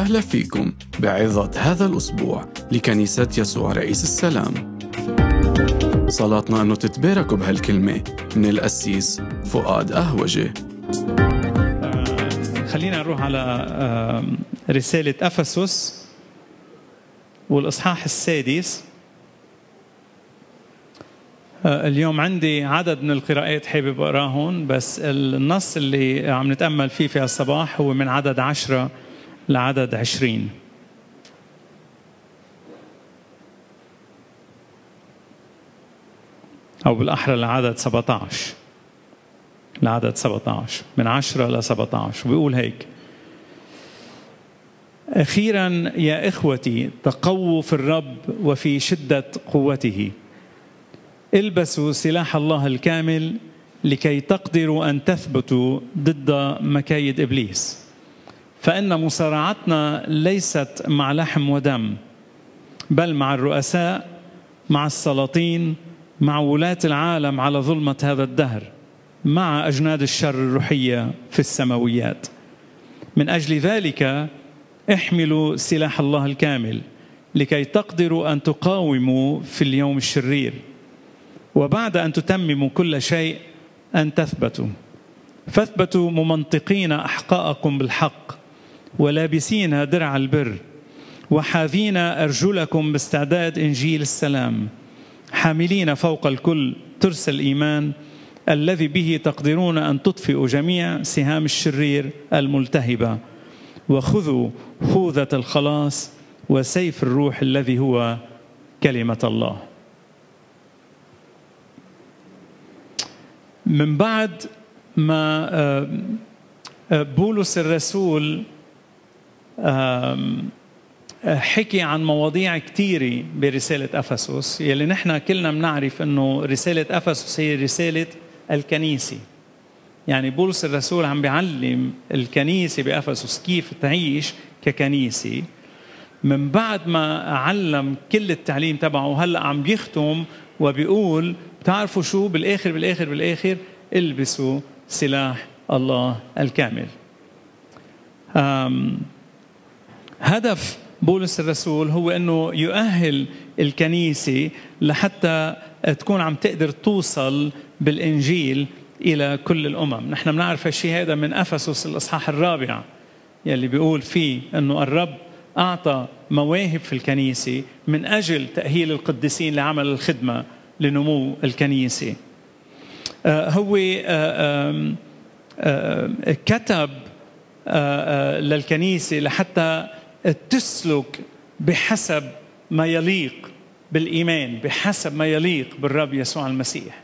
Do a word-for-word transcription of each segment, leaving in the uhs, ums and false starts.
وسهلا فيكم بعظة هذا الأسبوع لكنيسة يسوع رئيس السلام. صلاتنا أنه تتباركوا بهالكلمة من القسيس فؤاد أهوجة. آه خلينا نروح على آه رسالة أفسس والإصحاح السادس. آه اليوم عندي عدد من القراءات حابب أقراهن، بس النص اللي عم نتأمل فيه في الصباح هو من عدد عشرة لعدد عشرين. أو بالأحرى لعدد سبعة عشر لعدد سبعة عشر من عشرة ل سبعة عشر، وبيقول هيك: أخيرا يا إخوتي تقووا في الرب وفي شدة قوته، البسوا سلاح الله الكامل لكي تقدروا أن تثبتوا ضد مكايد إبليس، فإن مصارعتنا ليست مع لحم ودم بل مع الرؤساء، مع السلاطين، مع ولاة العالم على ظلمة هذا الدهر، مع أجناد الشر الروحية في السماويات. من أجل ذلك احملوا سلاح الله الكامل لكي تقدروا أن تقاوموا في اليوم الشرير، وبعد أن تتمموا كل شيء أن تثبتوا. فاثبتوا ممنطقين أحقاءكم بالحق، ولابسين درع البر، وحاذين أرجلكم باستعداد إنجيل السلام، حاملين فوق الكل ترس الإيمان الذي به تقدرون أن تطفئوا جميع سهام الشرير الملتهبة، وخذوا خوذة الخلاص وسيف الروح الذي هو كلمة الله. من بعد ما بولس الرسول حكي عن مواضيع كتيرة برسالة أفسس، يلي نحن كلنا بنعرف أنه رسالة أفسس هي رسالة الكنيسة. يعني بولس الرسول عم بيعلم الكنيسة بأفسس كيف تعيش ككنيسة. من بعد ما علم كل التعليم تبعه هلأ عم بيختم وبيقول بتعرفوا شو بالآخر بالآخر بالآخر البسوا سلاح الله الكامل. هدف بولس الرسول هو أنه يؤهل الكنيسة لحتى تكون عم تقدر توصل بالإنجيل إلى كل الأمم. نحن بنعرف الشيء هذا من أفسس الإصحاح الرابع يلي بيقول فيه أنه الرب أعطى مواهب في الكنيسة من أجل تأهيل القديسين لعمل الخدمة لنمو الكنيسة. آه هو آه آه كتب آه للكنيسة لحتى تسلك بحسب ما يليق بالإيمان، بحسب ما يليق بالرب يسوع المسيح.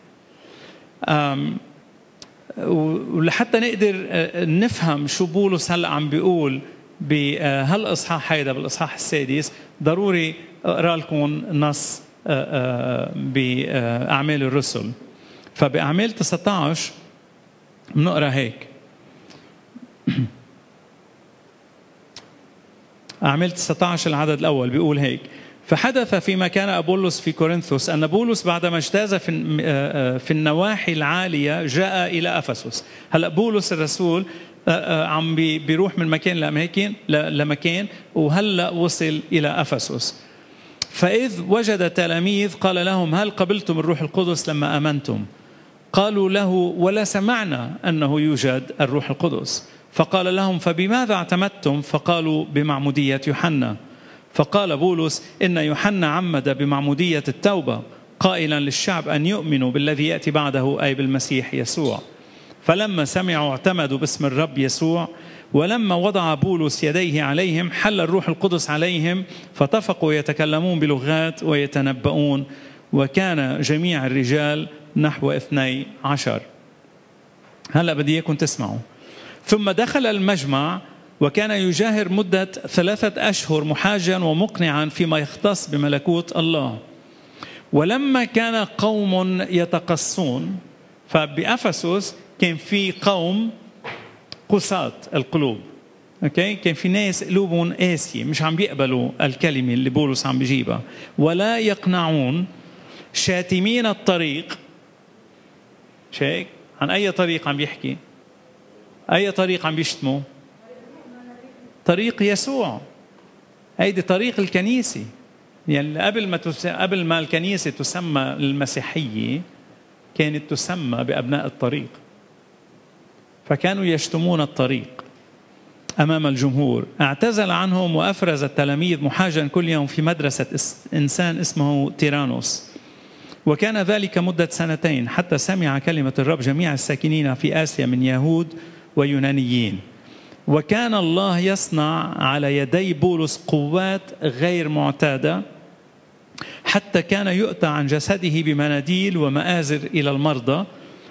ولحتى نقدر نفهم شو بولس هلأ عم بيقول بهالإصحاح هيدا بالإصحاح السادس، ضروري أقرأ لكم نص بأعمال الرسل. فبأعمال تسعة عشر بنقرأ هيك: أعمال تسعة عشر العدد الأول بيقول هيك: فحدث فيما كان أبولس في كورنثوس أن بولس بعدما اجتاز في في النواحي العالية جاء إلى أفسس. هلا بولس الرسول عم بيروح من مكان لمكان لمكان وهلا وصل إلى أفسس. فإذ وجد تلاميذ قال لهم: هل قبلتم الروح القدس لما آمنتم؟ قالوا له: ولا سمعنا أنه يوجد الروح القدس. فقال لهم: فبماذا اعتمدتم؟ فقالوا: بمعمودية يوحنا. فقال بولس: إن يوحنا عمد بمعمودية التوبة قائلا للشعب أن يؤمنوا بالذي يأتي بعده أي بالمسيح يسوع. فلما سمعوا اعتمدوا باسم الرب يسوع. ولما وضع بولس يديه عليهم حل الروح القدس عليهم، فطفقوا يتكلمون بلغات ويتنبؤون، وكان جميع الرجال نحو اثني عشر. هلأ بدي إياكم تسمعوا. ثم دخل المجمع وكان يجاهر مدة ثلاثة أشهر محاجا ومقنعا فيما يختص بملكوت الله. ولما كان قوم يتقصون، فبأفسس كان في قوم قساة القلوب، أوكي؟ كان في ناس قلوبهم قاسية مش عم بيقبلوا الكلمة اللي بولس عم بيجيبها، ولا يقنعون، شاتمين الطريق. شيك عن أي طريق عم بيحكي؟ أي طريق عم بيشتموا؟ طريق يسوع. هيدي طريق الكنيسة. يعني قبل ما تس... قبل ما الكنيسة تسمى المسيحية كانت تسمى بأبناء الطريق، فكانوا يشتمون الطريق أمام الجمهور. اعتزل عنهم وأفرز التلاميذ محاجا كل يوم في مدرسة إنسان اسمه تيرانوس، وكان ذلك مدة سنتين حتى سمع كلمة الرب جميع الساكنين في آسيا من يهود ويونانيين. وكان الله يصنع على يدي بولس قوات غير معتادة، حتى كان يؤتى عن جسده بمناديل ومآزر إلى المرضى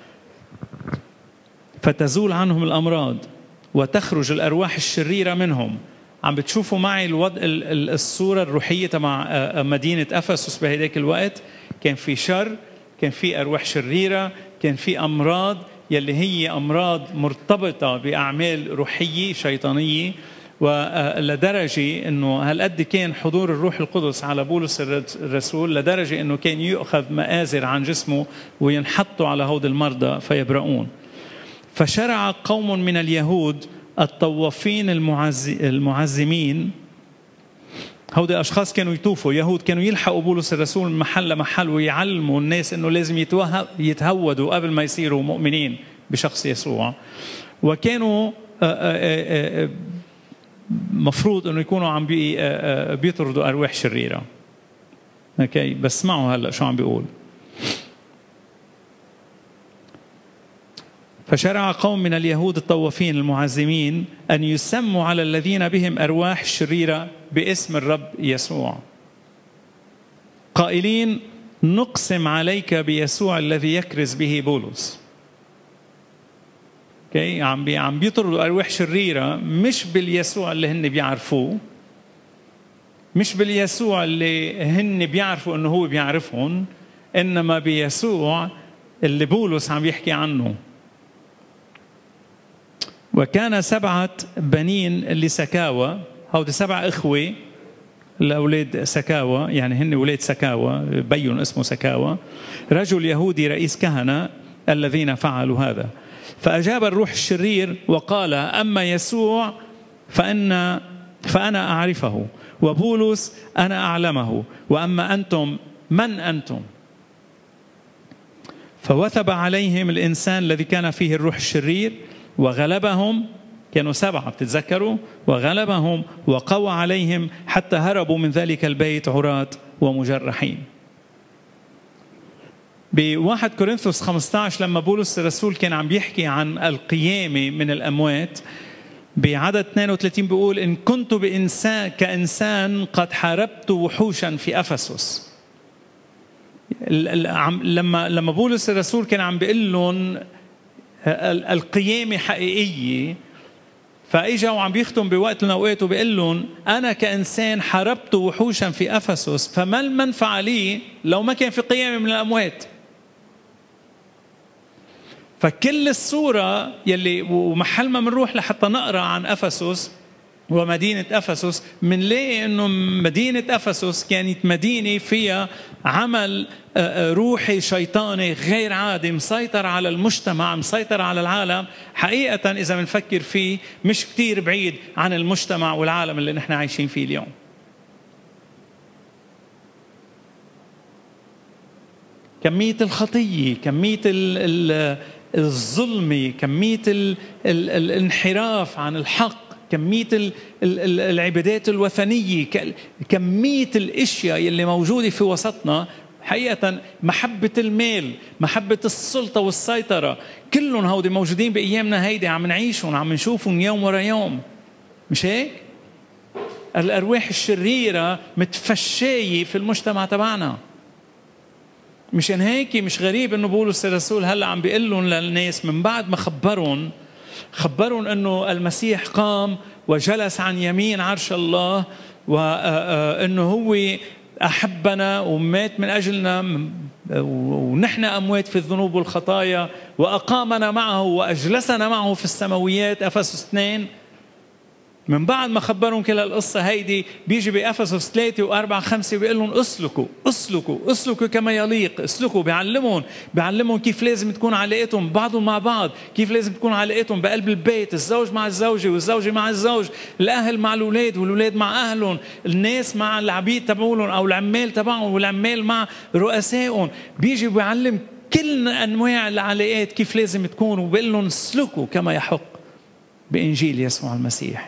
فتزول عنهم الأمراض وتخرج الأرواح الشريرة منهم. عم بتشوفوا معي الوضع الصورة الروحية مع مدينة أفسس بهذاك الوقت. كان في شر، كان في أرواح شريرة، كان في أمراض يلي هي أمراض مرتبطة بأعمال روحية شيطانية. ولدرجة أنه هالقد كان حضور الروح القدس على بولس الرسول لدرجة أنه كان يؤخذ مآزر عن جسمه وينحطوا على هود المرضى فيبرؤون. فشرع قوم من اليهود الطوافين المعزمين، هؤلاء الأشخاص كانوا يطوفوا يهود، كانوا يلحقوا بولس الرسول من محل لمحل ويعلموا الناس أنه لازم يتهودوا قبل ما يصيروا مؤمنين بشخص يسوع. وكانوا مفروض أنه يكونوا عم بيطردوا أرواح شريرة. أوكي، بس اسمعوا هلأ شو عم بيقول. فشرع قوم من اليهود الطوافين المعزمين أن يسموا على الذين بهم أرواح شريرة باسم الرب يسوع، قائلين: نقسم عليك بيسوع الذي يكرز به بولس. اوكي، عم بي عم بيطردوا أرواح شريرة مش باليسوع اللي هن بيعرفوه، مش باليسوع اللي هن بيعرفوا انه هو بيعرفهم، انما بيسوع اللي بولس عم يحكي عنه. وكان سبعة بنين لسكاوى، هودي سبع إخوة لأولاد سكاوى، يعني هن ولاد سكاوى، بيون اسمه سكاوى، رجل يهودي رئيس كهنة الذين فعلوا هذا. فأجاب الروح الشرير وقال: أما يسوع فأنا, فأنا أعرفه، وبولس أنا أعلمه، وأما أنتم من أنتم؟ فوثب عليهم الإنسان الذي كان فيه الروح الشرير وغلبهم، كانوا سبعة بتتذكروا، وغلبهم وقوى عليهم حتى هربوا من ذلك البيت عراة ومجرحين. بواحد كورنثوس خمسة عشر لما بولس الرسول كان عم بيحكي عن القيامة من الأموات، بعدد اثنين وثلاثين بيقول: إن كنت بإنسان كإنسان قد حاربت وحوشا في أفسس. لما لما بولس الرسول كان عم بيقول لهم القيامة حقيقية، فاجوا عم بيختم بوقت من الاوقات وبيقول لهم: انا كانسان حاربت وحوشا في افسس، فما المنفعه لي لو ما كان في قيامه من الاموات؟ فكل الصوره يلي ومحل ما بنروح لحتى نقرا عن افسس ومدينه افسس، بنلاقي انه مدينه افسس كانت مدينه فيها عمل روحي شيطاني غير عادي، مسيطر على المجتمع، مسيطر على العالم. حقيقة إذا بنفكر فيه مش كتير بعيد عن المجتمع والعالم اللي نحن عايشين فيه اليوم. كمية الخطية، كمية الظلم، كمية الانحراف عن الحق، كمية العبادات الوثنية، كمية الاشياء اللي موجودة في وسطنا. حقيقة محبة المال، محبة السلطة والسيطرة، كلهم هودي موجودين بأيامنا هيدي، عم نعيشهم، عم نشوفهم يوم ورا يوم، مش هيك؟ الأرواح الشريرة متفشية في المجتمع تبعنا. مشان هيك مش غريب إنه بولس الرسول هلا عم بيقول لهم للناس من بعد ما خبرهم خبرهم إنه المسيح قام وجلس عن يمين عرش الله، وإنه هو أحبنا ومات من أجلنا ونحن أموات في الذنوب والخطايا، وأقامنا معه وأجلسنا معه في السماويات. أفسس اثنين. من بعد ما خبرهم كل القصة هيدي بيجي بأفسس ثلاثة وأربعة خمسة بيقول لهم اسلكوا اسلكوا اسلكوا كما يليق، اسلكوا. بيعلمهم بيعلمهم كيف لازم تكون علاقتهم بعضهم مع بعض، كيف لازم تكون علاقتهم بقلب البيت، الزوج مع الزوجة والزوجة مع الزوج، الأهل مع الأولاد والأولاد مع أهلهم، الناس مع العبيد تبعولهم أو العمال تبعهم والعمال مع رؤسائهم. بيجي بيعلم كل أنواع العلاقات كيف لازم تكون، وبيقول لهم اسلكوا كما يحق بإنجيل يسوع المسيح.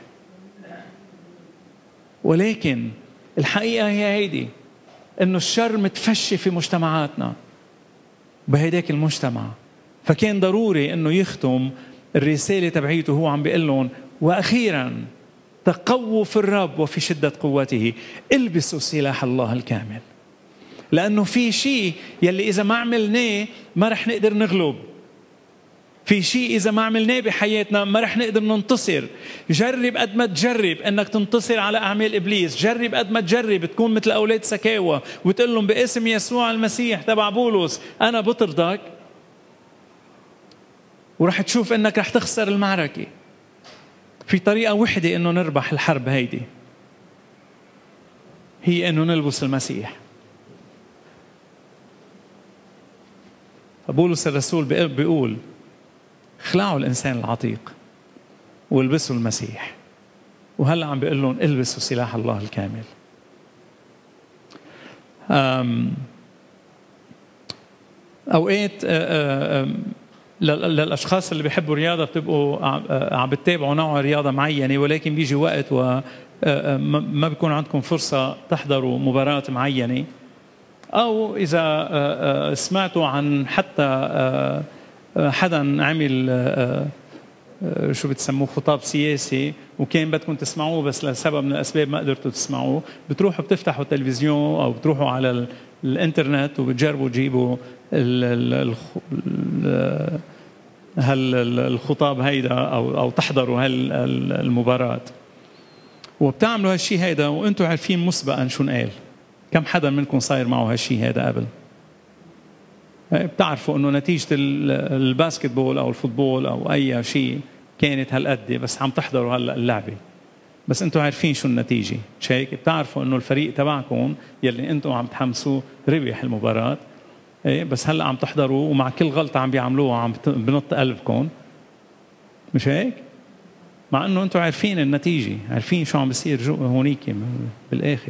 ولكن الحقيقة هي هيدي، إنه الشر متفشي في مجتمعاتنا بهيداك المجتمع، فكان ضروري إنه يختم الرسالة تبعيته هو عم بيقول لهم وأخيرا تقووا في الرب وفي شدة قوته، البسوا سلاح الله الكامل. لأنه في شيء يلي إذا ما عملناه ما رح نقدر نغلب، في شيء إذا ما عملناه بحياتنا ما رح نقدر ننتصر. جرب قد ما تجرب أنك تنتصر على أعمال إبليس، جرب قد ما تجرب تكون مثل أولاد سكاوى وتقول لهم باسم يسوع المسيح تبع بولس أنا بطردك، ورح تشوف أنك رح تخسر المعركة. في طريقة وحدة أنه نربح الحرب هيدي، هي أنه نلبس المسيح. بولس الرسول بيقول خلعوا الإنسان العتيق والبسوا المسيح، وهلأ عم بيقول لهم البسوا سلاح الله الكامل. أوقات للأشخاص اللي بيحبوا الرياضة بتبقوا عم بتتابعوا نوع رياضة معينة، ولكن بيجي وقت وما بيكون عندكم فرصة تحضروا مباراة معينة، أو إذا سمعتوا عن حتى حدا عمل شو بتسموه خطاب سياسي وكان بدكم تسمعوه بس لسبب من الأسباب ما قدرتوا تسمعوه، بتروحوا بتفتحوا التلفزيون أو بتروحوا على الإنترنت وبتجربوا تجيبوا هالخطاب هيدا أو أو تحضروا هالمباراة، وبتعملوا هالشيء هيدا وأنتوا عارفين مسبقا شو نقال. كم حدا منكم صاير معه هالشيء هيدا قبل؟ بتعرفوا انه نتيجه الباسكتبول او الفوتبول او اي شيء كانت هالقد، بس عم تحضروا هلا اللعبه، بس انتم عارفين شو النتيجه، مش هيك؟ بتعرفوا انه الفريق تبعكم يلي انتم عم تحمسوه ربح المباراه، بس هلا عم تحضروا ومع كل غلطه عم بيعملوها عم بنط قلبكم، مش هيك؟ مع انه انتم عارفين النتيجه، عارفين شو عم بيصير هونيك بالاخر.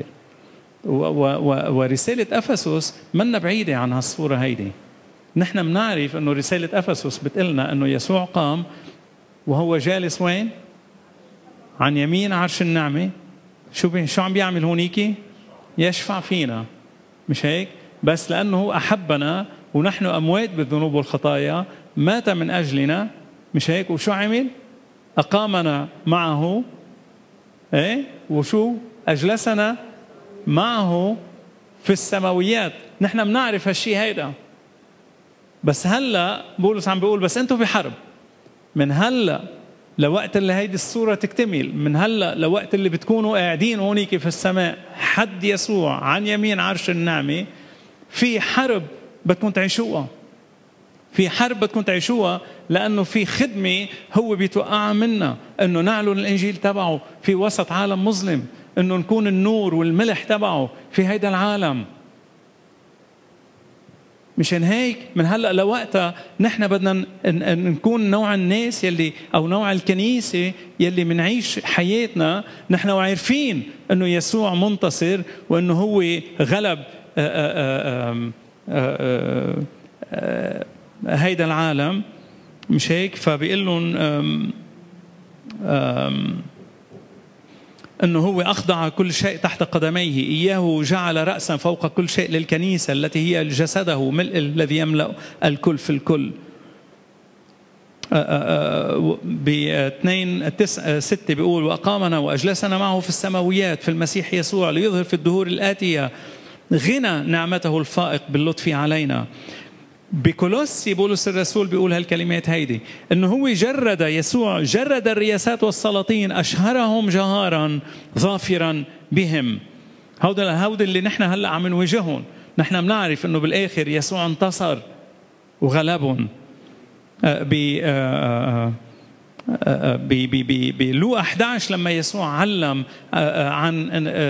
ورساله افسس منا بعيده عن هالصوره هيدي. نحن بنعرف انه رساله افسس بتقلنا انه يسوع قام وهو جالس وين؟ عن يمين عرش النعمه. شو بي شو عم بيعمل هونيك؟ يشفع فينا، مش هيك؟ بس لانه هو احبنا ونحن اموات بالذنوب والخطايا مات من اجلنا، مش هيك؟ وشو عمل؟ اقامنا معه، ايه؟ وشو؟ اجلسنا معه في السماويات. نحن بنعرف هالشيء هيدا، بس هلا بولس عم بيقول بس انتم بحرب. من هلا لوقت اللي هيدي الصورة تكتمل، من هلا لوقت اللي بتكونوا قاعدين هونيك في السماء حد يسوع عن يمين عرش النعمة، في حرب بدكم تعيشوها، في حرب بدكم تعيشوها، لأنه في خدمة هو بيتوقع منا، أنه نعلن الإنجيل تبعه في وسط عالم مظلم، أنه نكون النور والملح تبعه في هيدا العالم. مشان هيك من هلأ لوقتها نحن بدنا نكون نوع الناس يلي أو نوع الكنيسة يلي منعيش حياتنا نحن وعارفين أنه يسوع منتصر وأنه هو غلب آآ آآ آآ هيدا العالم، مش هيك؟ فبيقول لهم أنه هو أخضع كل شيء تحت قدميه، إياه جعل رأسا فوق كل شيء للكنيسة التي هي جسده ملء الذي يملأ الكل في الكل. باثنين ستة بيقول وأقامنا وأجلسنا معه في السماويات في المسيح يسوع ليظهر في الدهور الآتية غنى نعمته الفائق باللطف علينا. بكولوسي بولس الرسول بيقول هالكلمات هيدي، انه هو جرد يسوع جرد الرياسات والسلاطين اشهرهم جهارا ظافرا بهم. هودا هودا اللي نحن هلا عم نواجههم، نحن بنعرف انه بالاخر يسوع انتصر وغلبهم. بلوقا أحد عشر لما يسوع علم عن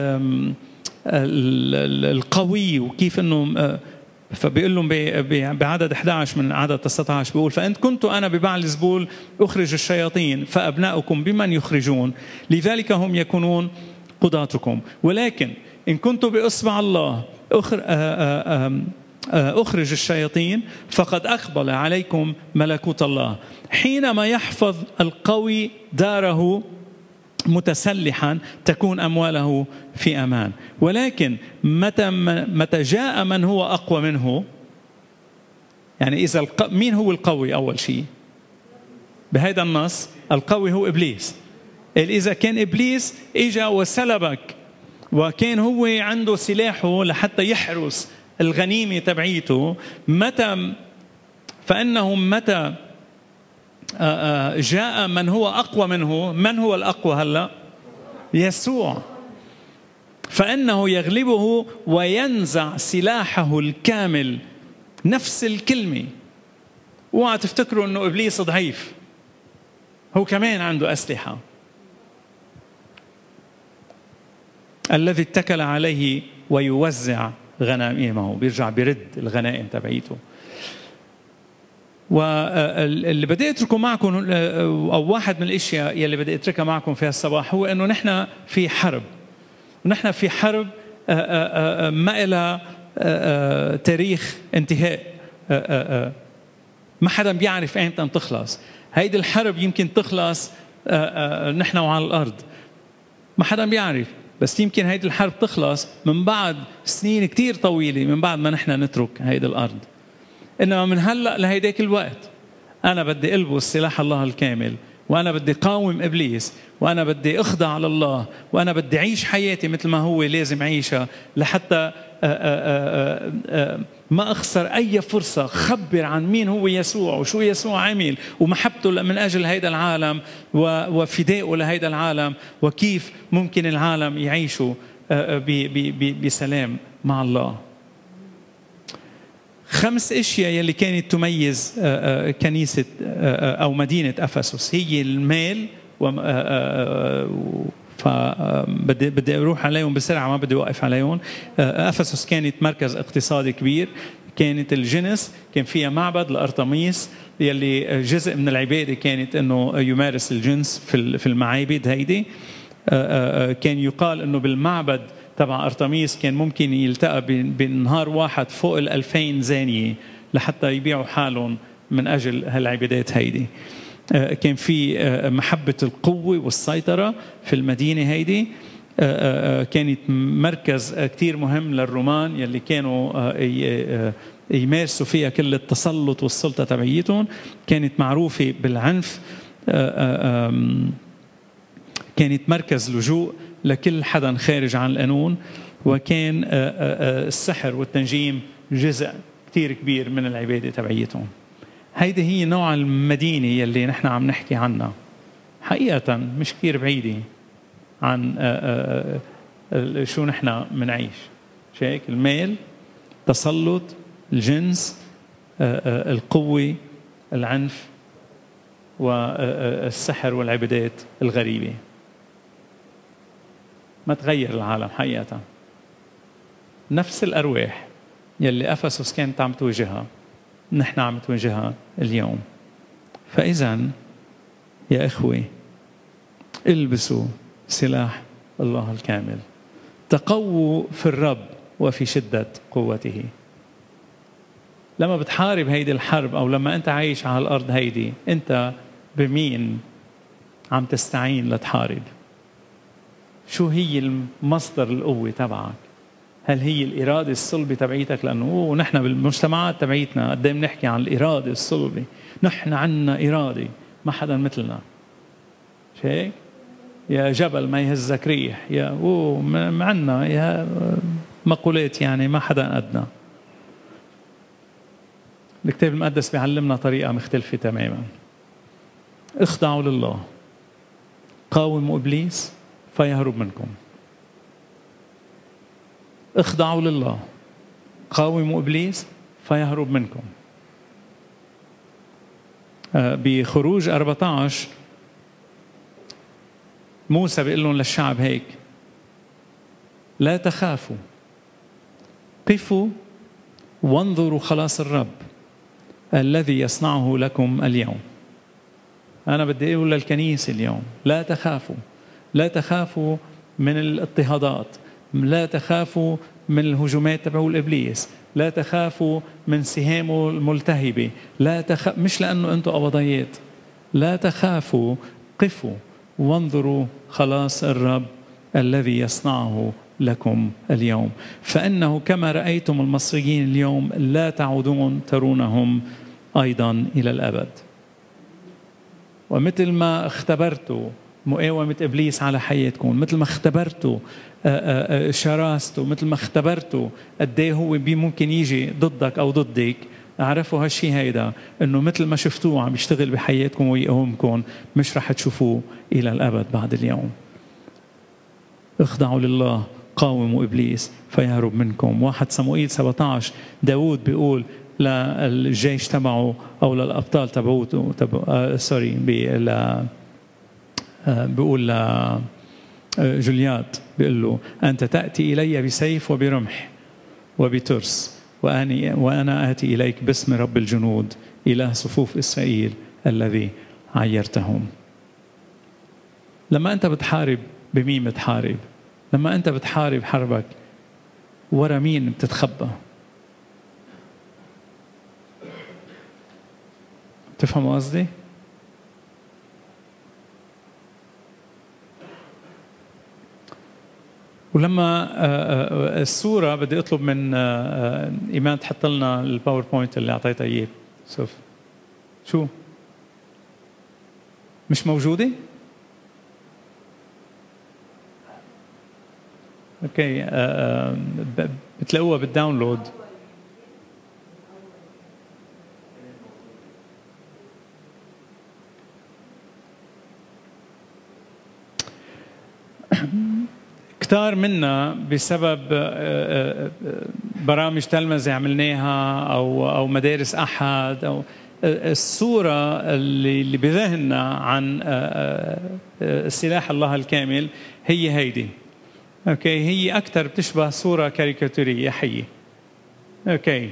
القوي وكيف انه، فبيقول لهم بعدد أحد عشر من عدد تسعة عشر بيقول: فإن كنت أنا ببعلزبول أخرج الشياطين فأبناؤكم بمن يخرجون؟ لذلك هم يكونون قضاتكم. ولكن إن كنت بإصبع الله أخرج الشياطين فقد أقبل عليكم ملكوت الله. حينما يحفظ القوي داره متسلحا تكون أمواله في أمان. ولكن متى متى جاء من هو أقوى منه، يعني إذا الق... مين هو القوي أول شيء بهذا النص؟ القوي هو إبليس. إذا كان إبليس إجا وسلبك وكان هو عنده سلاحه لحتى يحرس الغنيمة تبعيته، متى فإنه متى جاء من هو أقوى منه، من هو الأقوى هلأ؟ يسوع. فإنه يغلبه وينزع سلاحه الكامل. نفس الكلمة. اوعى تفتكروا أنه إبليس ضعيف، هو كمان عنده أسلحة. الذي اتكل عليه ويوزع غنائمه، بيرجع بيرد الغنائم تبعيته. واللي بدي اتركه معكم، او واحد من الاشياء يلي بدي اتركها معكم في هالصباح، هو انه نحن في حرب، ونحن في حرب ما إلها تاريخ انتهاء، ما حدا بيعرف ايمتى تخلص. هيدي الحرب يمكن تخلص نحن وعلى الارض، ما حدا بيعرف، بس يمكن هيدي الحرب تخلص من بعد سنين كتير طويلة، من بعد ما نحن نترك هيدي الأرض. إنما من هلأ لهيداك الوقت أنا بدي ألبس سلاح الله الكامل، وأنا بدي قاوم إبليس، وأنا بدي أخضع لله، وأنا بدي أعيش حياتي مثل ما هو لازم أعيشها، لحتى ما أخسر أي فرصة خبر عن مين هو يسوع وشو يسوع عمل ومحبته من أجل هيدا العالم وفدائه لهيدا العالم، وكيف ممكن العالم يعيشوا بسلام مع الله. خمس اشياء يلي كانت تميز كنيسه او مدينه افسس هي المال، فبدي بدي اروح عليهم بسرعه، ما بدي اوقف عليهم. افسس كانت مركز اقتصادي كبير، كانت الجنس، كان فيها معبد لارتميس يلي جزء من العباده كانت انه يمارس الجنس في في المعابد هيدي. كان يقال انه بالمعبد تبع أرتميس كان ممكن يلتقى بنهار واحد فوق الألفين زانية لحتى يبيعوا حالهم من أجل هالعبادات هيدي. كان في محبة القوة والسيطرة في المدينة هيدي. كانت مركز كتير مهم للرومان يلي كانوا يمارسوا فيها كل التسلط والسلطة تبعيتهم. كانت معروفة بالعنف، كانت مركز لجوء لكل حدا خارج عن القانون، وكان السحر والتنجيم جزء كتير كبير من العبادة تبعيتهم. هيدي هي نوع المدينة يلي نحن عم نحكي عنها، حقيقة مش كتير بعيدة عن شو نحن منعيش. شايك المال، تسلط، الجنس، القوة، العنف، والسحر والعبادات الغريبة. ما تغير العالم حقيقة. نفس الأرواح يلي أفسس كانت عم تواجهها نحن عم تواجهها اليوم. فإذا يا إخوي البسوا سلاح الله الكامل، تقووا في الرب وفي شدة قوته. لما بتحارب هيدي الحرب أو لما أنت عايش على الأرض هيدي، أنت بمين عم تستعين لتحارب؟ شو هي المصدر القوة تبعك؟ هل هي الإرادة الصلبة تبعيتك؟ لأنه نحن بالمجتمعات تبعيتنا قد ايه بنحكي عن الإرادة الصلبة، نحن عنا إرادة ما حدا مثلنا. شيء يا جبل ما يهزك ريح، يا أوه معنا يا مقولات يعني ما حدا قدنا. الكتاب المقدس بيعلمنا طريقة مختلفة تماما. اخضعوا لله، قاوموا إبليس فيهرب منكم. اخضعوا لله، قاوموا إبليس فيهرب منكم. بخروج أربعة عشر موسى بيقول لهم للشعب هيك: لا تخافوا، قفوا وانظروا خلاص الرب الذي يصنعه لكم اليوم. أنا بدي أقول للكنيسة اليوم: لا تخافوا، لا تخافوا من الاضطهادات، لا تخافوا من الهجومات تبعوا الإبليس، لا تخافوا من سهامه الملتهبة، لا تخ... مش لأنه أنتم قبضيات، لا تخافوا، قفوا وانظروا خلاص الرب الذي يصنعه لكم اليوم، فإنه كما رأيتم المصريين اليوم لا تعودون ترونهم أيضا إلى الأبد. ومثل ما اختبرتوا مقاومة إبليس على حياتكم، مثل ما اختبرتوا شراسته، مثل ما اختبرتوا قد ايه هو ممكن يجي ضدك أو ضدك، اعرفوا هالشي هيدا، انه مثل ما شفتوه عم يشتغل بحياتكم ويقومكم مش رح تشوفوه إلى الأبد بعد اليوم. اخضعوا لله، قاوموا إبليس فيهرب منكم. واحد صموئيل سبعة عشر داود بيقول للجيش تبعه أو للأبطال تبعوته تبع... آه سوري بي... ل... آه بيقول لجوليات، بيقول له: أنت تأتي إلي بسيف وبرمح وبترس، وأنا, وأنا آتي إليك باسم رب الجنود إله صفوف إسرائيل الذي عيرتهم. لما أنت بتحارب بمين بتحارب؟ لما أنت بتحارب حربك ورا مين بتتخبى؟ تفهموا قصدي؟ ولما الصورة بدي أطلب من إيمان تحط لنا الباوربوينت اللي أعطيتها إياه. شوف شو مش موجودة؟ اوكي بتلاقوها بالداونلود. كتار منا بسبب برامج تلمذة عملناها او او مدارس احد او الصورة اللي اللي بذهننا عن سلاح الله الكامل هي هيدي. اوكي هي اكثر بتشبه صورة كاريكاتورية حية. اوكي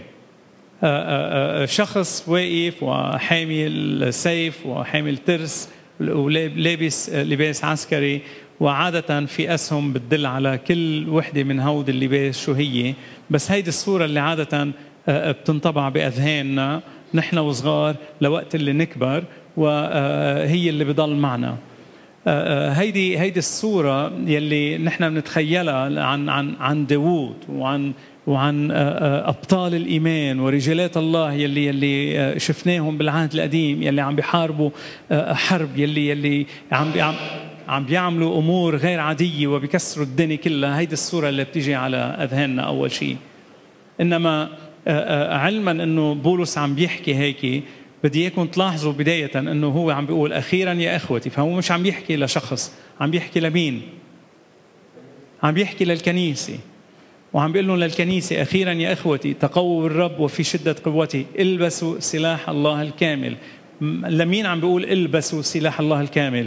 شخص واقف وحامي السيف وحامي الترس ولابس لباس عسكري، وعادة في أسهم بتدل على كل وحدة من هود اللباس شو هي، بس هيدي الصورة اللي عادة بتنطبع بأذهاننا نحن وصغار لوقت اللي نكبر، وهي اللي بضل معنا. هيدي هيدي الصورة يلي نحن بنتخيلها عن عن عن داوود وعن وعن أبطال الإيمان ورجالات الله يلي يلي شفناهم بالعهد القديم، يلي عم بيحاربوا حرب، يلي يلي عم عم عم بيعملوا أمور غير عادية وبيكسروا الدنيا كلها. هيدي الصورة اللي بتيجي على أذهاننا أول شيء. إنما علما إنه بولس عم بيحكي هيك، بدي إياكم تلاحظوا بداية إنه هو عم بيقول أخيرا يا إخوتي، فهو مش عم بيحكي لشخص، عم بيحكي لمين؟ عم بيحكي للكنيسة، وعم بيقول لهم للكنيسة أخيرا يا إخوتي تقووا الرب وفي شدة قوته البسوا سلاح الله الكامل. لمين عم بيقول البسوا سلاح الله الكامل؟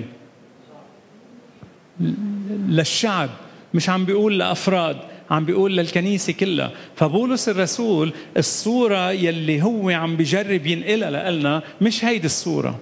للشعب، مش عم بيقول لأفراد، عم بيقول للكنيسة كلها. فبولس الرسول الصورة يلي هو عم بيجرب ينقلها لنا مش هيدي الصورة.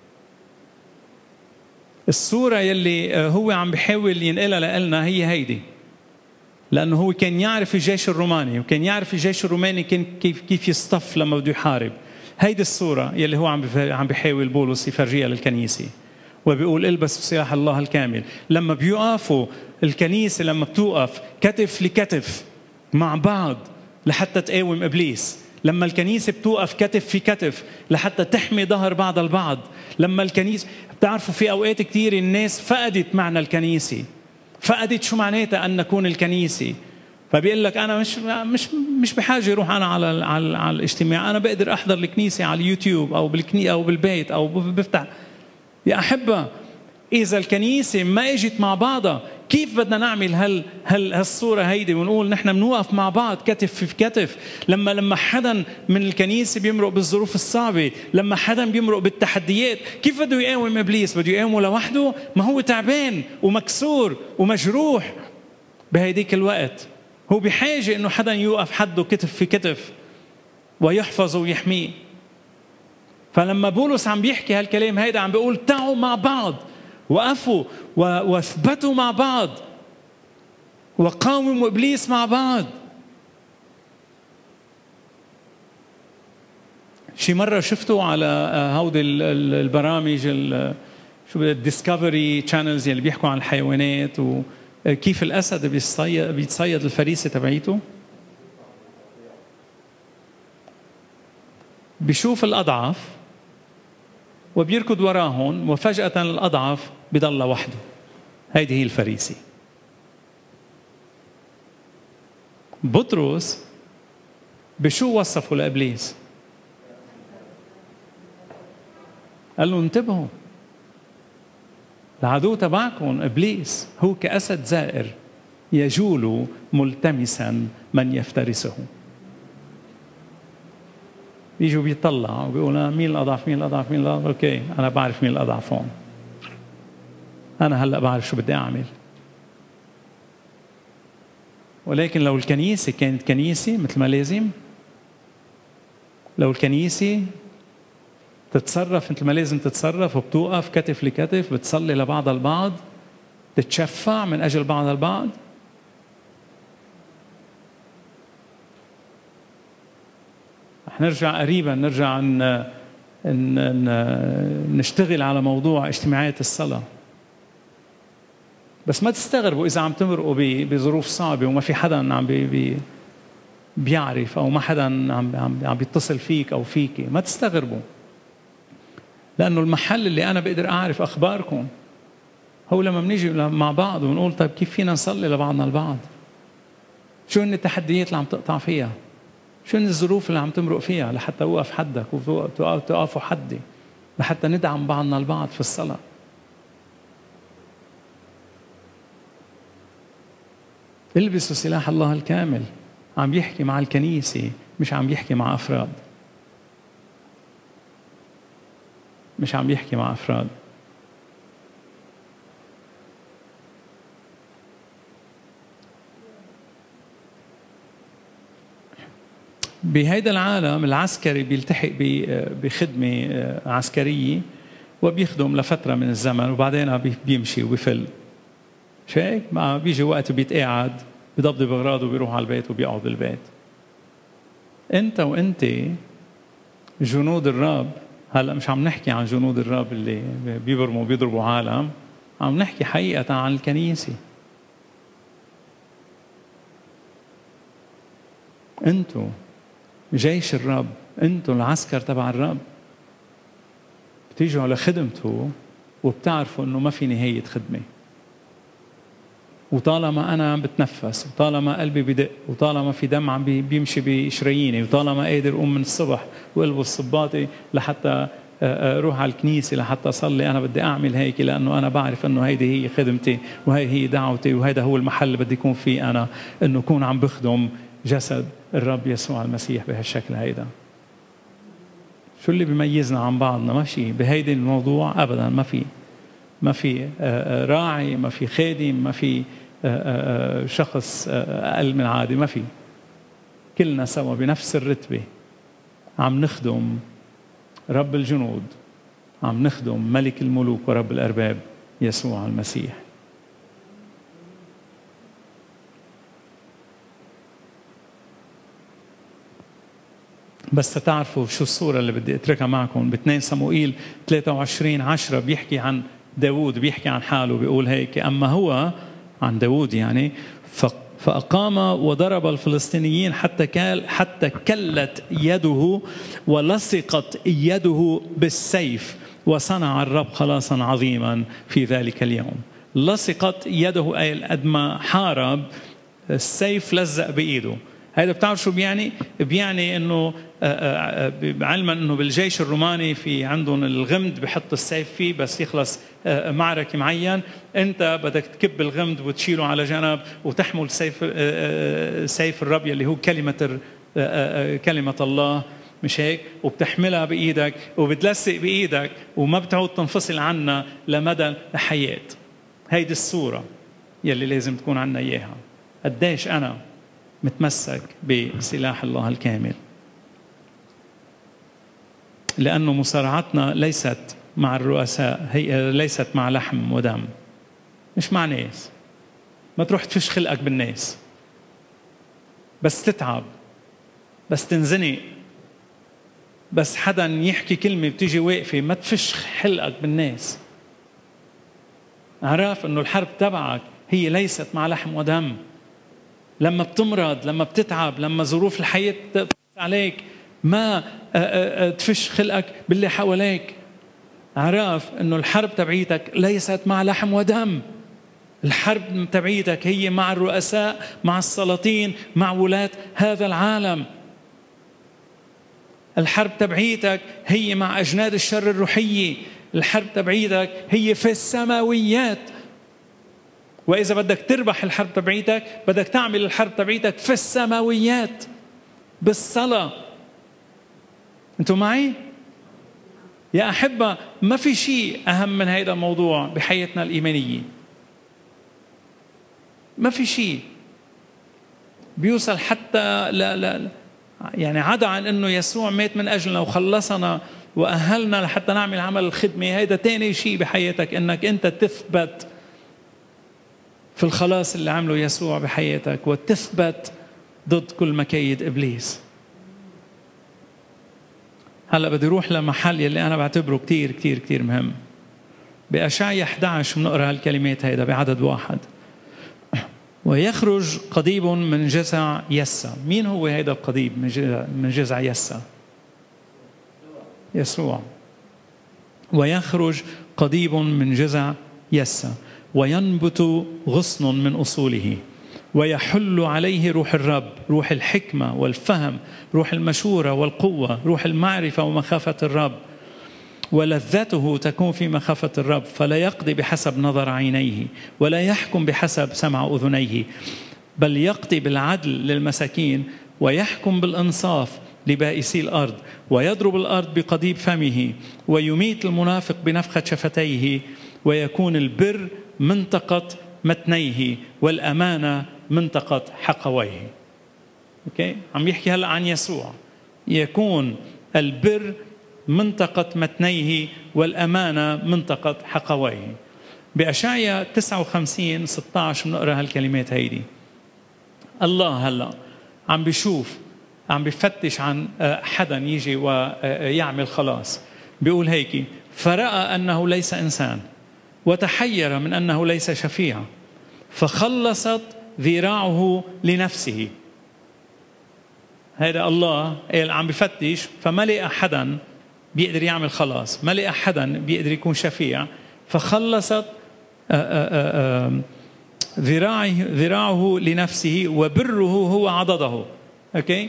الصورة يلي هو عم بيحاول ينقلها لنا هي هيدي، لأنه هو كان يعرف الجيش الروماني، وكان يعرف الجيش الروماني كان كيف كيف يصطف لما بده يحارب. هيدي الصورة يلي هو عم عم بيحاول بولس يفرجيها للكنيسة، وبيقول البسوا سلاح الله الكامل. لما بيوقفوا الكنيسة، لما بتوقف كتف لكتف مع بعض لحتى تقاوم إبليس، لما الكنيسة بتوقف كتف في كتف لحتى تحمي ظهر بعض البعض، لما الكنيسة بتعرفوا في أوقات كتير الناس فقدت معنى الكنيسة، فقدت شو معناتها أن نكون الكنيسة. فبيقول لك أنا مش مش مش بحاجة أروح أنا على على على الاجتماع، أنا بقدر أحضر الكنيسة على اليوتيوب أو بالكني أو بالبيت أو بفتح. يا أحبة، إذا الكنيسة ما إجت مع بعضها كيف بدنا نعمل هال هال هالصورة هيدي ونقول نحن بنوقف مع بعض كتف في كتف لما لما حدا من الكنيسة بيمرق بالظروف الصعبة، لما حدا بيمرق بالتحديات؟ كيف بده يقاوم إبليس؟ بده يقاومه لوحده؟ ما هو تعبان ومكسور ومجروح بهيديك الوقت. هو بحاجة إنه حدا يوقف حده كتف في كتف ويحفظه ويحميه. فلما بولس عم بيحكي هالكلام هيدا عم بيقول تعوا مع بعض، وقفوا واثبتوا مع بعض، وقاوموا إبليس مع بعض. شي مرة شفتوا على هودي البرامج شو الديسكفري تشانلز اللي بيحكوا عن الحيوانات وكيف الأسد بيتصيد بيتصيد الفريسة تبعيته؟ بيشوف الأضعف وبيركض وراهم، وفجأة الأضعف بيضل وحده. هيدي هي الفريسة. بطرس بشو وصفه لإبليس؟ قال له انتبهوا، العدو تبعكم إبليس هو كأسد زائر يجول ملتمسا من يفترسه. بيجوا بيطلع وبيقول مين الأضعف مين الأضعف مين الأضعف. أوكي أنا بعرف مين الأضعف هون، أنا هلأ بعرف شو بدي أعمل. ولكن لو الكنيسة كانت كنيسة مثل ما لازم، لو الكنيسة تتصرف مثل ما لازم تتصرف وبتوقف كتف لكتف، بتصلي لبعض البعض، تتشفع من أجل بعض البعض، رح نرجع قريبا نرجع ن... ن... نشتغل على موضوع اجتماعات الصلاة. بس ما تستغربوا إذا عم تمرقوا بظروف صعبة وما في حدا عم بي... بي... بيعرف أو ما حدا عم عم عم بيتصل فيك أو فيك، ما تستغربوا، لأنه المحل اللي أنا بقدر أعرف أخباركم هو لما بنيجي مع بعض ونقول طيب كيف فينا نصلي لبعضنا البعض؟ شو هن التحديات اللي عم تقطع فيها؟ شو هن الظروف اللي عم تمرق فيها لحتى أوقف حدك وتوقفوا حدي، لحتى ندعم بعضنا البعض في الصلاة. البسوا سلاح الله الكامل. عم يحكي مع الكنيسة، مش عم يحكي مع أفراد، مش عم يحكي مع أفراد. بهيدا العالم العسكري بيلتحق بخدمة عسكرية وبيخدم لفترة من الزمن وبعدين بيمشي وبيفل. شايف؟ ما بيجي وقت بيتقاعد بيضبضب أغراضه وبيروح على البيت وبيقعد بالبيت. أنت وأنت جنود الرب. هلا مش عم نحكي عن جنود الرب اللي بيبرموا وبيضربوا عالم، عم نحكي حقيقة عن الكنيسة. أنتوا جيش الرب، أنتوا العسكر تبع الرب، بتيجوا على خدمته وبتعرفوا إنه ما في نهاية خدمة. وطالما أنا عم بتنفس، وطالما قلبي بدق، وطالما في دم عم بيمشي بشراييني، وطالما قادر أقوم من الصبح وألبس صباطي لحتى أروح على الكنيسة لحتى أصلي، أنا بدي أعمل هيك لأنه أنا بعرف أنه هيدي هي خدمتي وهي هي دعوتي وهذا هو المحل اللي بدي يكون فيه أنا، أنه أكون عم بخدم جسد الرب يسوع المسيح بهالشكل هيدا. شو اللي بيميزنا عن بعضنا؟ ما في بهيدي الموضوع أبدا، ما في ما في راعي، ما في خادم، ما في شخص أقل من عادي، ما في. كلنا سوا بنفس الرتبة عم نخدم رب الجنود، عم نخدم ملك الملوك ورب الأرباب يسوع المسيح. بس تعرفوا شو الصورة اللي بدي أتركها معكم. باثنين صموئيل ثلاثة وعشرين عشرة بيحكي عن داود، بيحكي عن حاله، بيقول هيك: أما هو عن داود يعني فأقام وضرب الفلسطينيين حتى كال حتى كلت يده ولصقت يده بالسيف، وصنع الرب خلاصا عظيما في ذلك اليوم. لصقت يده أي قد ما حارب السيف لزق بإيده. هذا بتعرف شو بيعني؟ بيعني انه علما انه بالجيش الروماني في عندهم الغمد بحط السيف فيه، بس يخلص معركي معين، أنت بدك تكب الغمد وتشيله على جنب وتحمل سيف سيف الرب اللي هو كلمة كلمة الله، مش هيك؟ وبتحملها بإيدك وبتلصق بإيدك وما بتعود تنفصل عنها لمدى الحياة. هيدي الصورة يلي لازم تكون عنا إياها. قديش أنا متمسك بسلاح الله الكامل، لأنه مصارعتنا ليست مع الرؤساء، هي ليست مع لحم ودم، مش مع ناس. ما تروح تفش خلقك بالناس، بس تتعب، بس تنزنق، بس حدا يحكي كلمة بتيجي واقفة، ما تفش خلقك بالناس. عرف أنه الحرب تبعك هي ليست مع لحم ودم. لما بتمرض، لما بتتعب، لما ظروف الحياة تقص عليك، ما تفش خلقك باللي حواليك. عرف أنه الحرب تبعيتك ليست مع لحم ودم. الحرب تبعيتك هي مع الرؤساء، مع السلاطين، مع ولاة هذا العالم. الحرب تبعيتك هي مع أجناد الشر الروحية. الحرب تبعيتك هي في السماويات. وإذا بدك تربح الحرب تبعيتك بدك تعمل الحرب تبعيتك في السماويات بالصلاة. أنتوا معي؟ يا أحبة، ما في شيء أهم من هذا الموضوع بحياتنا الإيمانية. ما في شيء بيوصل حتى لا لا يعني عدا عن أنه يسوع مات من أجلنا وخلصنا وأهلنا لحتى نعمل عمل الخدمة. هذا تاني شيء بحياتك، أنك أنت تثبت في الخلاص اللي عمله يسوع بحياتك، وتثبت ضد كل مكايد إبليس. هلأ بدي روح لمحل يلي أنا بعتبره كتير كتير كتير مهم. بأشعياء إحدى عشر بنقرأ هالكلمات هيدا بعدد واحد. ويخرج قضيب من جذع يسى. مين هو هيدا القضيب من جذع يسى؟ يسوع. ويخرج قضيب من جذع يسى وينبت غصن من أصوله ويحل عليه روح الرب، روح الحكمة والفهم، روح المشورة والقوة، روح المعرفة ومخافة الرب. ولذته تكون في مخافة الرب، فلا يقضي بحسب نظر عينيه ولا يحكم بحسب سمع أذنيه، بل يقضي بالعدل للمساكين ويحكم بالإنصاف لبائسي الأرض، ويضرب الأرض بقضيب فمه ويميت المنافق بنفخة شفتيه، ويكون البر منطقة متنيه والأمانة منطقة حقويه. أوكي؟ عم يحكي هلأ عن يسوع. يكون البر منطقة متنيه والأمانة منطقة حقويه. بأشعياء تسعة وخمسين ستة عشر بنقرأ هالكلمات هيدي. الله هلأ عم بيشوف، عم بيفتش عن حدا يجي ويعمل خلاص. بيقول هيك: فرأى أنه ليس إنسان وتحير من أنه ليس شفيع، فخلصت ذراعه لنفسه. هذا الله عم بفتش، فما لقى حدا بيقدر يعمل خلاص، ما لقى حدا بيقدر يكون شفيع، فخلصت ذراعه ذراعه لنفسه وبره هو عضده. اوكي،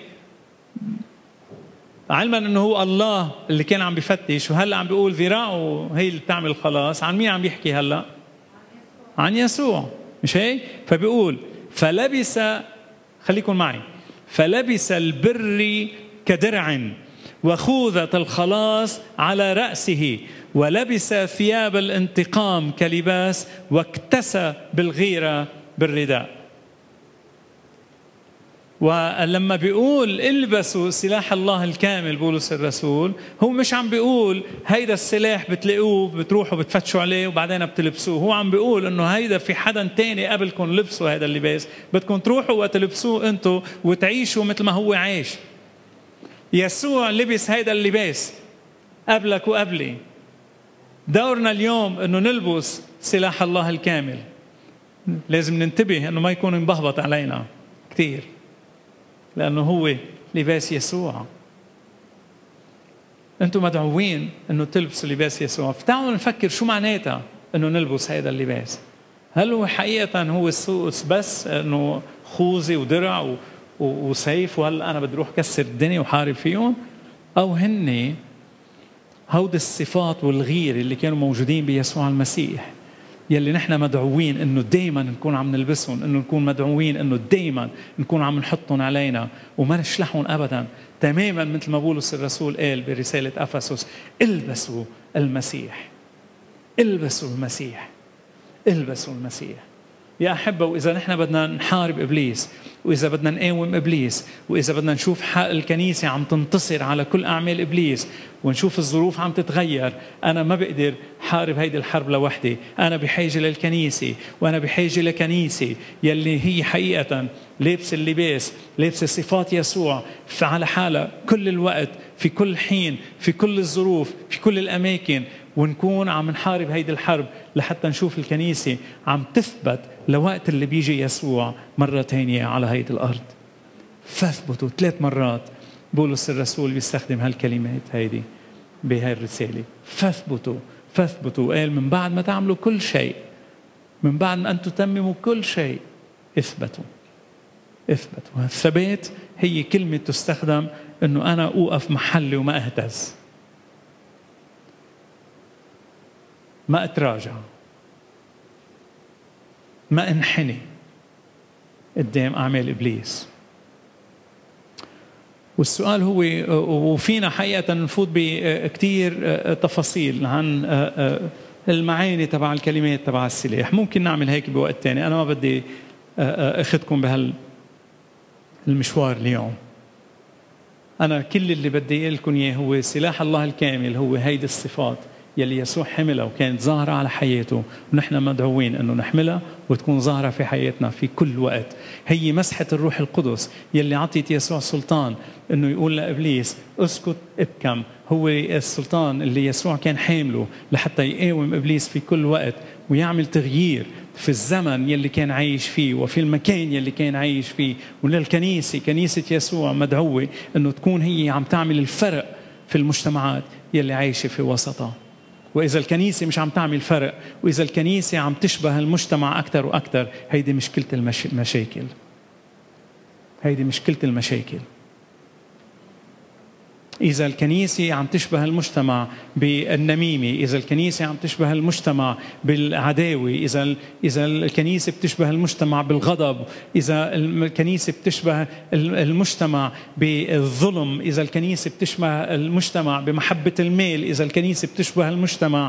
علما انه هو الله اللي كان عم بفتش، وهلا عم بيقول ذراعه هي اللي بتعمل الخلاص. عن مين عم بيحكي هلا؟ عن يسوع، مش هيك؟ فبيقول فلبس، خليكم معي، فلبس البر كدرع وخوذة الخلاص على رأسه، ولبس ثياب الانتقام كلباس، واكتسى بالغيرة بالرداء. ولما بيقول البسوا سلاح الله الكامل بولس الرسول، هو مش عم بيقول هيدا السلاح بتلاقوه بتروحوا بتفتشوا عليه وبعدين بتلبسوه. هو عم بيقول انه هيدا في حدا تاني قبلكم لبسوا هيدا اللباس، بدكم تروحوا وتلبسوه انتوا وتعيشوا مثل ما هو عايش. يسوع لبس هيدا اللباس قبلك وقبلي. دورنا اليوم انه نلبس سلاح الله الكامل. لازم ننتبه انه ما يكون مبهبط علينا كتير، لأنه هو لباس يسوع. أنتم مدعوين أنه تلبسوا لباس يسوع. فتعالوا نفكر شو معناتها أنه نلبس هذا اللباس. هل هو حقيقة هو بس أنه خوذة ودرع وسيف وهل أنا بدي أروح كسر الدنيا وحارب فيهم، أو هن هود الصفات والغير اللي كانوا موجودين بيسوع المسيح، يلي نحن مدعوين انه دائما نكون عم نلبسهم، انه نكون مدعوين انه دائما نكون عم نحطهم علينا وما نشلحهم ابدا، تماما مثل ما بولس الرسول قال برسالة افسس: البسوا المسيح، البسوا المسيح، البسوا المسيح. يا أحبة، وإذا نحن بدنا نحارب إبليس، وإذا بدنا نقاوم إبليس، وإذا بدنا نشوف حق الكنيسة عم تنتصر على كل أعمال إبليس، ونشوف الظروف عم تتغير، أنا ما بقدر حارب هيدي الحرب لوحدي. أنا بحاجة للكنيسة، وأنا بحاجة لكنيسة يلي هي حقيقة لابس اللباس، لابس صفات يسوع على حالة كل الوقت، في كل حين، في كل الظروف، في كل الأماكن، ونكون عم نحارب هيدي الحرب لحتى نشوف الكنيسة عم تثبت لوقت اللي بيجي يسوع مرة تانية على هيدي الأرض. فاثبتوا. ثلاث مرات بولس الرسول بيستخدم هالكلمات هيدي بهاي الرسالة: فاثبتوا، فاثبتوا. قال من بعد ما تعملوا كل شيء، من بعد ما أن تتمموا كل شيء، اثبتوا، اثبتوا. الثبات هي كلمة تستخدم أنه أنا أوقف محلي وما أهتز، ما أتراجع، ما انحني قدام أعمال إبليس. والسؤال هو، وفينا حقيقة نفوت بكتير تفاصيل عن المعاني تبع الكلمات تبع السلاح، ممكن نعمل هيك بوقت تاني. أنا ما بدي أخذكم بهالمشوار اليوم. أنا كل اللي بدي أقول لكم إياه هو سلاح الله الكامل، هو هيدي الصفات يلي يسوع حملها وكانت ظاهرة على حياته، ونحن مدعوين أنه نحملها وتكون ظاهرة في حياتنا في كل وقت. هي مسحة الروح القدس يلي عطيت يسوع سلطان أنه يقول لإبليس: اسكت ابكم. هو السلطان اللي يسوع كان حامله لحتى يقاوم إبليس في كل وقت ويعمل تغيير في الزمن يلي كان عايش فيه وفي المكان يلي كان عايش فيه. وللكنيسة، كنيسة يسوع مدعوة أنه تكون هي عم تعمل الفرق في المجتمعات يلي عايشة في وسطها. وإذا الكنيسة مش عم تعمل فرق، وإذا الكنيسة عم تشبه المجتمع أكثر وأكثر، هيدي مشكلة المشاكل، هيدي مشكلة المشاكل. إذا الكنيسة عم تشبه المجتمع بالنميمة، إذا الكنيسة عم تشبه المجتمع بالعداوة، إذا إذا الكنيسة بتشبه المجتمع بالغضب، إذا الكنيسة بتشبه المجتمع بالظلم، إذا الكنيسة بتشبه المجتمع بمحبة المال، إذا الكنيسة بتشبه المجتمع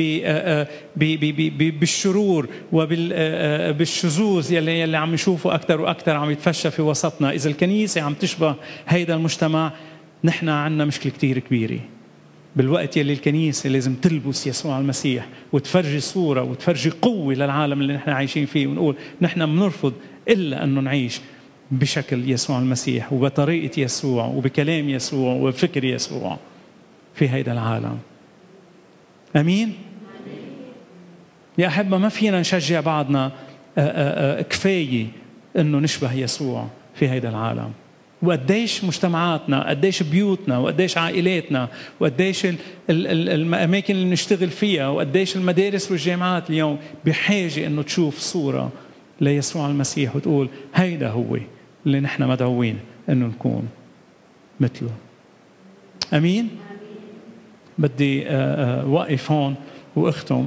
بالشرور وبالشذوذ يلي يلي عم نشوفه أكثر وأكثر عم يتفشى في وسطنا، إذا الكنيسة عم تشبه هيدا المجتمع، نحن عنا مشكلة كتير كبيرة. بالوقت يلي الكنيسة لازم تلبس يسوع المسيح وتفرجي صورة وتفرجي قوة للعالم اللي نحن عايشين فيه، ونقول نحن بنرفض إلا أنه نعيش بشكل يسوع المسيح وبطريقة يسوع وبكلام يسوع وبفكر يسوع في هيدا العالم. أمين؟ يا أحبة، ما فينا نشجع بعضنا كفاية أنه نشبه يسوع في هيدا العالم. وقديش مجتمعاتنا، قديش بيوتنا، وقديش عائلاتنا، وقديش الأماكن اللي نشتغل فيها، وقديش المدارس والجامعات اليوم بحاجة أنه تشوف صورة ليسوع المسيح وتقول هيدا هو اللي نحن مدعوين أنه نكون مثله. أمين؟ بدي وقف هون وأختم.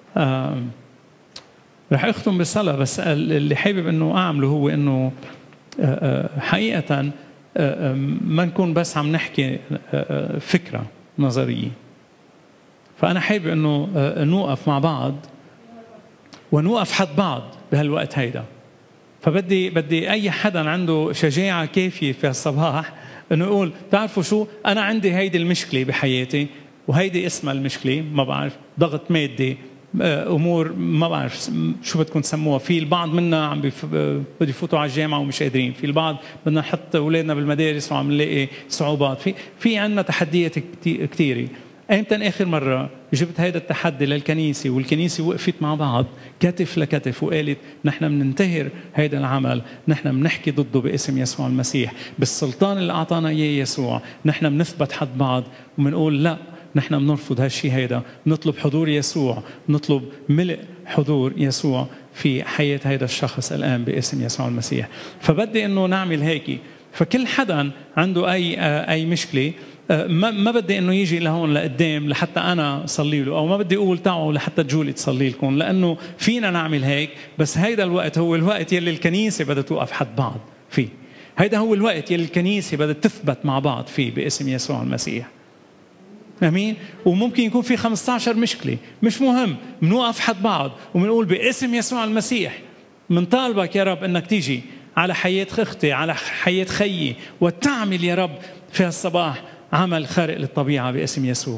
رح أختم بالصلاة، بس اللي حابب أنه أعمله هو أنه حقيقة ما نكون بس عم نحكي فكرة نظرية. فأنا حابب أنه نوقف مع بعض ونوقف حد بعض بهالوقت هيدا. فبدي بدي أي حدا عنده شجاعة كافية في الصباح أنه يقول تعرفوا شو، أنا عندي هيدي المشكلة بحياتي، وهيدي اسمها المشكلة، ما بعرف، ضغط مادي، امور ما بعرف شو بدكم تسموها. في البعض منا عم بده يفوتوا على الجامعه ومش قادرين، في البعض بدنا نحط اولادنا بالمدارس وعم نلاقي صعوبات، في في عندنا تحديات كثيره. ايمتى اخر مره جبت هذا التحدي للكنيسه والكنيسه وقفت مع بعض كتف لكتف وقالت نحن بننتهر هذا العمل، نحن بنحكي ضده باسم يسوع المسيح، بالسلطان اللي اعطانا اياه يسوع، نحن بنثبت حد بعض وبنقول لا، نحن بنرفض هالشيء هيدا، نطلب حضور يسوع، نطلب ملء حضور يسوع في حياة هيدا الشخص الآن باسم يسوع المسيح. فبدي إنه نعمل هيك. فكل حدا عنده أي أي مشكلة ما ما بدي انه يجي لهون لقدام لحتى انا اصلي له، او ما بدي اقول تعوا لحتى جولي تصلي لكم، لانه فينا نعمل هيك، بس هيدا الوقت هو الوقت يلي الكنيسه بدها توقف حد بعض فيه. هيدا هو الوقت يلي الكنيسه بدها تثبت مع بعض فيه باسم يسوع المسيح. امين. وممكن يكون في خمسة عشر مشكله، مش مهم، بنوقف حد بعض وبنقول باسم يسوع المسيح منطالبك يا رب انك تيجي على حياة اختي، على حياة خيي، وتعمل يا رب في الصباح عمل خارق للطبيعة باسم يسوع.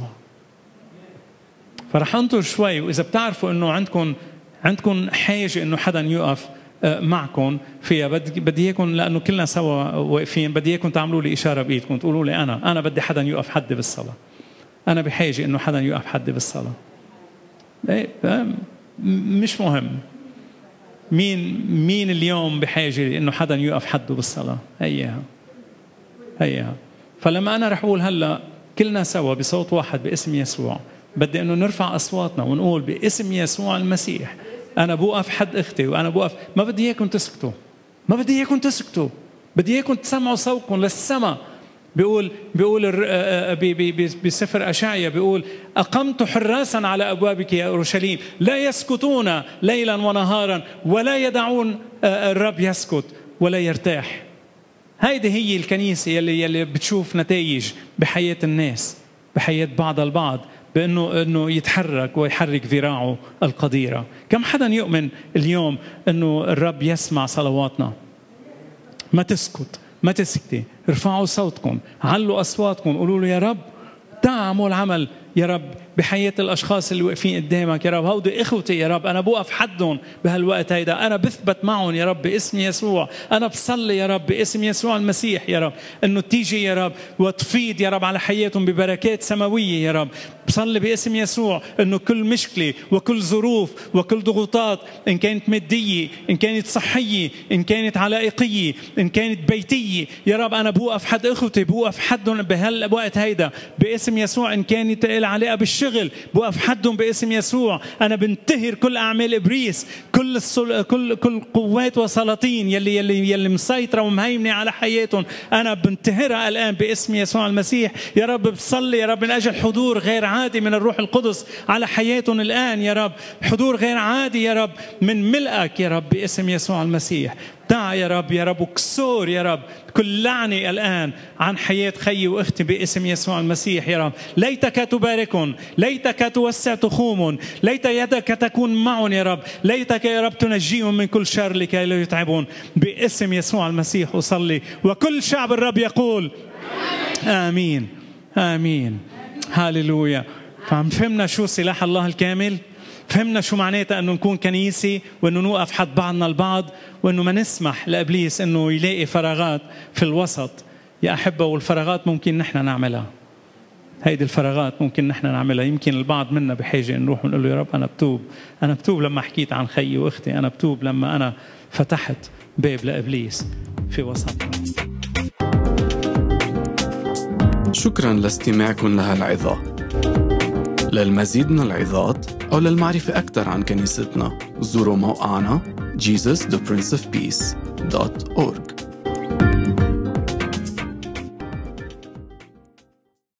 فرح انطر شوي، واذا بتعرفوا انه عندكم عندكم حاجة انه حدا يقف معكم فيها، بدي بدي اياكم، لانه كلنا سوا واقفين، بدي اياكم تعملوا لي اشارة بايدكم، تقولوا لي انا انا بدي حدا يقف حدي بالصلاة، انا بحاجة انه حدا يقف حدي بالصلاة. ايه مش مهم مين مين اليوم بحاجة إنه حدا يقف حده بالصلاة. هيها هيها. فلما أنا رح أقول هلا كلنا سوا بصوت واحد باسم يسوع، بدي إنه نرفع أصواتنا ونقول باسم يسوع المسيح أنا بوقف حد أختي، وأنا بوقف. ما بدي إياكم تسكتوا، ما بدي إياكم تسكتوا، بدي إياكم تسمعوا صوتكم للسماء. بيقول بيقول بسفر أشعيا بيقول أقمت حراسا على أبوابك يا أورشليم لا يسكتون ليلا ونهارا ولا يدعون الرب يسكت ولا يرتاح. هيدي هي الكنيسة يلي يلي بتشوف نتائج بحياة الناس، بحياة بعض البعض، بأنه إنه يتحرك ويحرك ذراعه القديرة. كم حدا يؤمن اليوم إنه الرب يسمع صلواتنا؟ ما تسكت، ما تسكتي، ارفعوا صوتكم، علوا أصواتكم، قولوا له يا رب تعمل عمل يا رب بحياة الأشخاص اللي واقفين قدامك يا رب. هودي إخوتي يا رب، أنا بوقف حدهم بهالوقت هيدا، أنا بثبت معهم يا رب باسم يسوع. أنا بصلي يا رب باسم يسوع المسيح يا رب إنه تيجي يا رب وتفيض يا رب على حياتهم ببركات سماوية يا رب. بصلي باسم يسوع إنه كل مشكلة وكل ظروف وكل ضغوطات، إن كانت مادية، إن كانت صحية، إن كانت علائقية، إن كانت بيتية يا رب، أنا بوقف حد إخوتي، بوقف حدهم بهالوقت هيدا باسم يسوع. إن كانت علاقة بالشغل بوقف حدهم باسم يسوع. أنا بنتهر كل أعمال إبليس، كل السل... كل كل قوات وسلاطين يلي يلي يلي مسيطرة ومهيمنة على حياتهم، أنا بنتهرها الآن باسم يسوع المسيح يا رب. بصلي يا رب من أجل حضور غير عادي من الروح القدس على حياتهم الآن يا رب، حضور غير عادي يا رب من ملئك يا رب باسم يسوع المسيح. تعا يا رب يا رب وكسور يا رب كل لعنة الآن عن حياة خيي وأختي باسم يسوع المسيح يا رب. ليتك تباركهم، ليتك توسع تخومهم، ليت يدك تكون معهم يا رب، ليتك يا رب تنجيهم من كل شر لكي لا يتعبون باسم يسوع المسيح. أصلي وكل شعب الرب يقول آمين آمين هاليلويا. فعم فهمنا شو سلاح الله الكامل، فهمنا شو معناتها أنه نكون كنيسة، وأنه نوقف حد بعضنا البعض، وأنه ما نسمح لإبليس أنه يلاقي فراغات في الوسط يا أحبة. والفراغات ممكن نحن نعملها، هيدي الفراغات ممكن نحن نعملها. يمكن البعض منا بحاجة نروح ونقول له يا رب أنا بتوب، أنا بتوب لما حكيت عن خيي وأختي، أنا بتوب لما أنا فتحت باب لإبليس في وسطنا. شكرا لاستماعكم لهالعظة. للمزيد من العظات أو للمعرفة أكثر عن كنيستنا زوروا موقعنا جيسس ذا برنس اوف بيس دوت أورج.